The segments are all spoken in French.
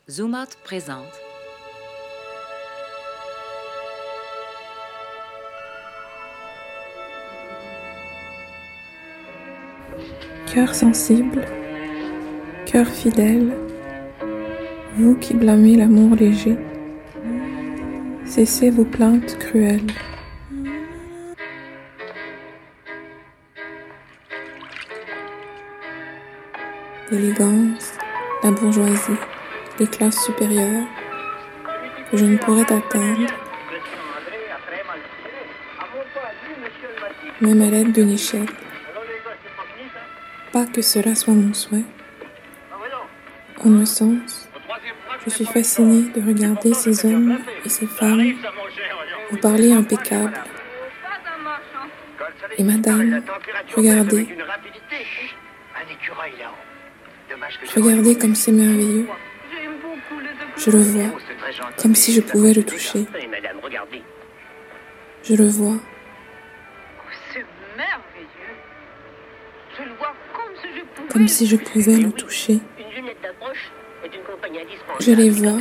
Zoomout présente Cœur sensible, cœur fidèle, vous qui blâmez l'amour léger, cessez vos plaintes cruelles. L'élégance, la bourgeoisie, les classes supérieures, que je ne pourrais atteindre, même à l'aide d'une échelle. Pas que cela soit mon souhait. En un sens, je suis fascinée de regarder ces hommes et ces femmes au parler impeccable. Et madame, regardez comme c'est merveilleux. Je le vois, comme si je pouvais le toucher. Je le vois. Comme si je pouvais le toucher. Je les vois.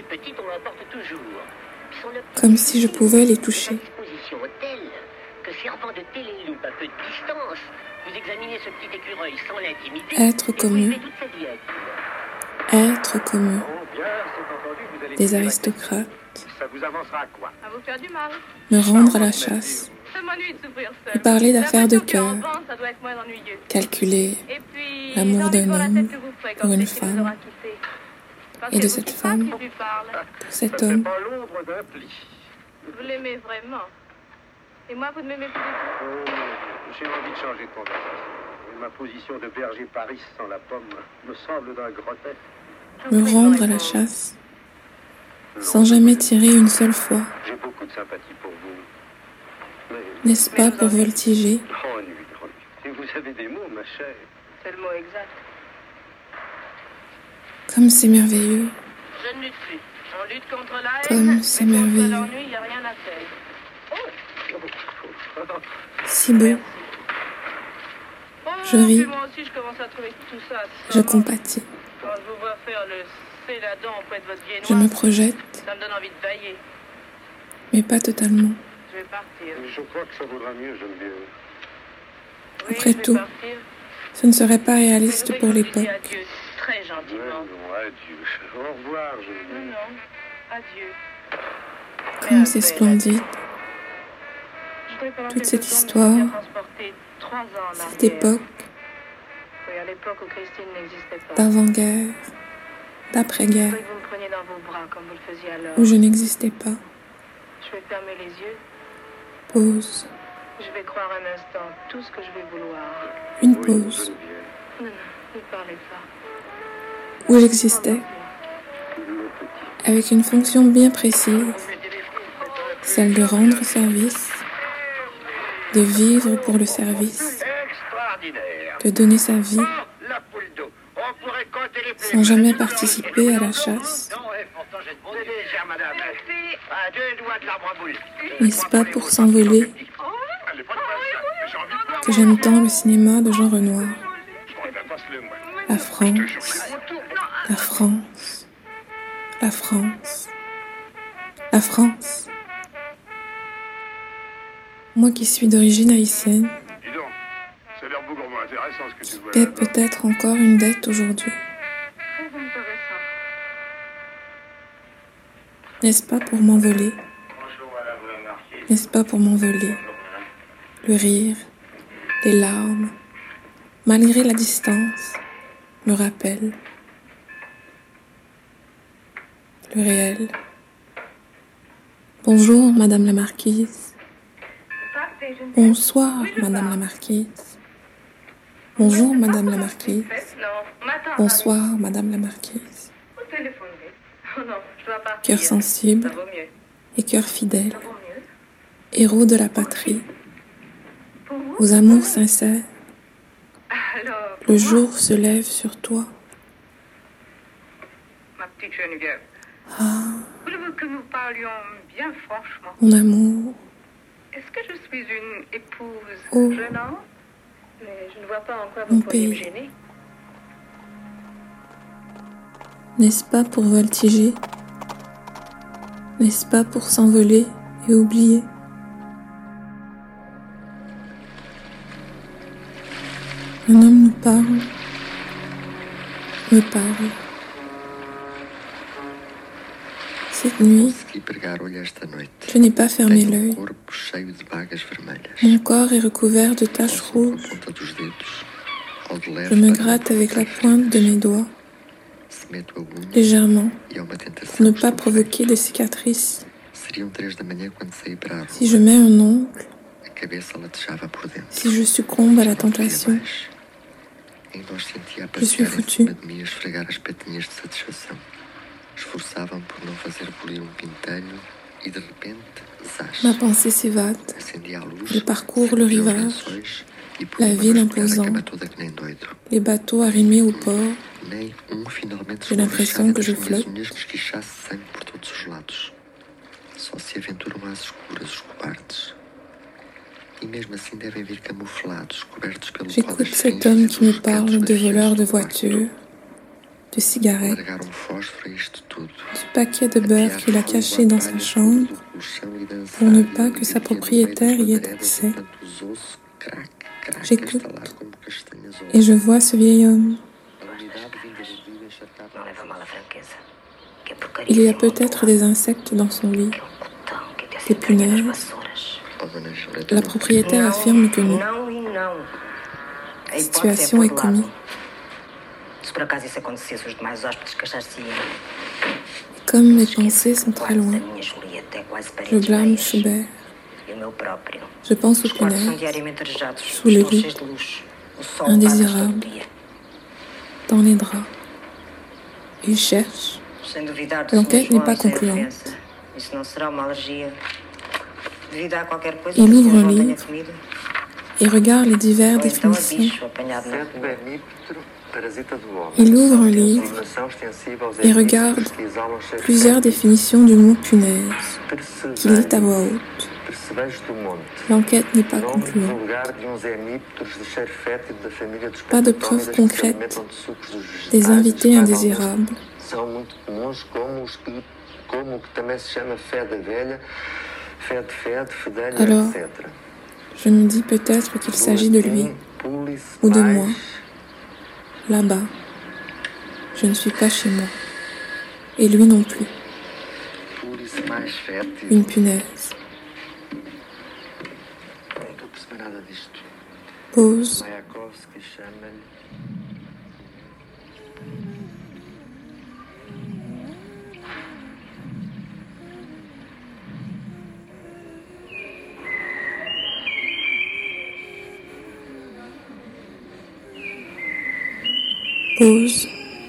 Comme si je pouvais les toucher. Être comme eux. Être comme eux. Des aristocrates. Me rendre à la chasse. Et parler d'affaires de cœur. Calculer l'amour d'un homme pour une femme. Et de cette femme pour cet homme. Vous l'aimez vraiment. Et moi, vous ne m'aimez plus du tout. J'ai envie de changer de conversation. Ma position de berger Paris sans la pomme me semble d'un grotesque. Me rendre à la chasse, sans jamais tirer une seule fois. J'ai beaucoup de sympathie pour vous. N'est-ce pas pour voltiger? Ennui. Et vous avez des mots, ma chère. C'est le mot exact. Comme c'est merveilleux. Je ne lutte plus. On lutte contre la haine. Comme c'est merveilleux. Contre l'ennui, il n'y a rien à faire. Si beau. Je ris. Moi aussi, je commence à trouver tout ça. Je compatis. Quand je vous vois faire le céladon auprès de votre viennoise, Je me projette, ça me donne envie de bailler. mais pas totalement. Je vais partir. Je crois que ça vaudra mieux, Geneviève. Oui, Après je vais tout, partir. ce ne serait pas réaliste Je pour voudrais que vous l'époque. disiez adieu, très gentiment. Non, adieu. Au revoir, Non, Geneviève. non, adieu. Comme c'est splendide, toute cette histoire, cette époque Oui, à l'époque où Christine n'existait pas. d'avant-guerre, Je d'après-guerre, voudrais que vous me preniez dans vos bras comme vous le faisiez alors. où je n'existais pas. Je vais fermer les yeux. Pause, Je vais croire un instant tout ce que je vais vouloir. une Oui, pause, Geneviève. Non, non, ne parlez pas. où j'existais, avec une fonction bien précise, celle de rendre service, de vivre pour le service, Extraordinaire. de donner sa vie, La poule d'eau. On pourrait compter les sans jamais participer à la chasse. Non, pourtant j'ai de bons idées, chère madame. À deux doigts de l'arbre à boules. N'est-ce pas pour s'envoler Allez, pas de place. J'ai envie de boire. que j'aime tant le cinéma de Jean Renoir? Je crois que passe-le, moi. La France, la France, la France, la France. Moi qui suis d'origine haïtienne, Dis donc, ça a l'air bougrement intéressant ce que tu vois paie là. peut-être encore une dette aujourd'hui. Très intéressant. N'est-ce pas pour m'envoler? N'est-ce pas pour m'envoler? Le rire, les larmes, malgré la distance, le rappel, le réel. Bonjour, Madame la Marquise. Bonsoir, Madame la Marquise. Bonjour, Madame la Marquise. Non, m'attends. Bonsoir, Madame la Marquise. Vous téléphonerez. Oh non, je dois partir. Cœur sensible Ça vaut mieux. et cœur fidèle, Ça vaut mieux. héros de la patrie, Pour vous? aux amours sincères, Alors, le jour se lève sur toi. ma petite Geneviève, Ah, voulez-vous que nous parlions bien franchement? mon amour, Est-ce que je suis une épouse Oh. gênante? Mais je ne vois pas en quoi Mon vous pourriez me pays. gêner. N'est-ce pas pour voltiger? N'est-ce pas pour s'envoler et oublier? Un homme nous parle, me parle. Cette nuit, je n'ai pas fermé l'œil. Mon corps est recouvert de taches rouges. Je me gratte avec la pointe de mes doigts, légèrement, pour ne pas provoquer de cicatrices. Si je mets un ongle, si je succombe à la tentation, je suis foutu. Ma pensée s'évade. Je parcours le rivage, la ville imposante, les bateaux arrimés au port. J'ai l'impression que je flotte. J'écoute cet homme qui me parle de voleurs de voitures, de cigarettes, du paquet de beurre qu'il a caché dans sa chambre pour ne pas que sa propriétaire y ait accès. J'écoute et je vois ce vieil homme. Il y a peut-être des insectes dans son lit, des punaises. La propriétaire affirme que non. La situation est comique. Comme mes pensées sont très loin, je blâme Schubert. Je pense aux punaises, sous le lit, indésirables, dans les draps. Il cherche. L'enquête n'est pas concluante. Il ouvre un livre et regarde les diverses définitions. Il ouvre un livre et regarde plusieurs définitions du mot punaise qu'il lit à voix haute. L'enquête n'est pas concluante. Pas de preuves concrètes des invités indésirables. Alors, je me dis peut-être qu'il s'agit de lui ou de moi. Là-bas, je ne suis pas chez moi. Et lui non plus. Une punaise. Pause. Pause.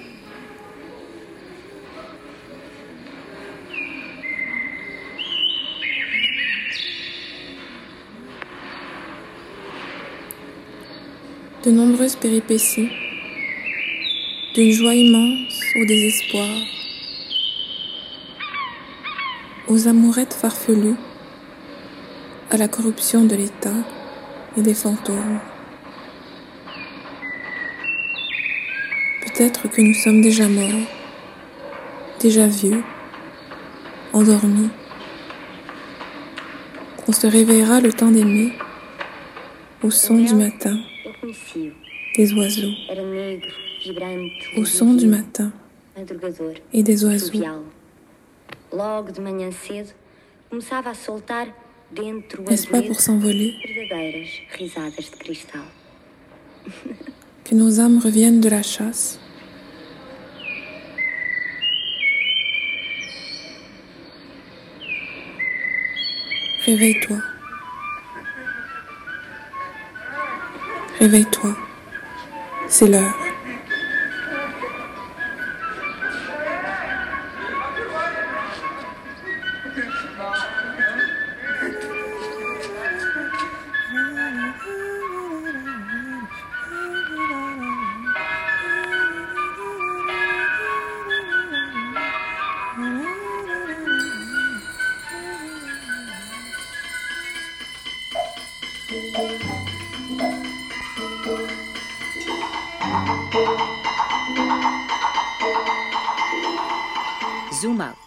De nombreuses péripéties, d'une joie immense au désespoir, aux amourettes farfelues, à la corruption de l'État et des fantômes. Peut-être que nous sommes déjà morts, déjà vieux, endormis, qu'on se réveillera le temps d'aimer, au son du matin, des oiseaux, au son du matin et des oiseaux. N'est-ce pas pour s'envoler que nos âmes reviennent de la chasse? Réveille-toi. Réveille-toi. C'est l'heure. Zoom Out.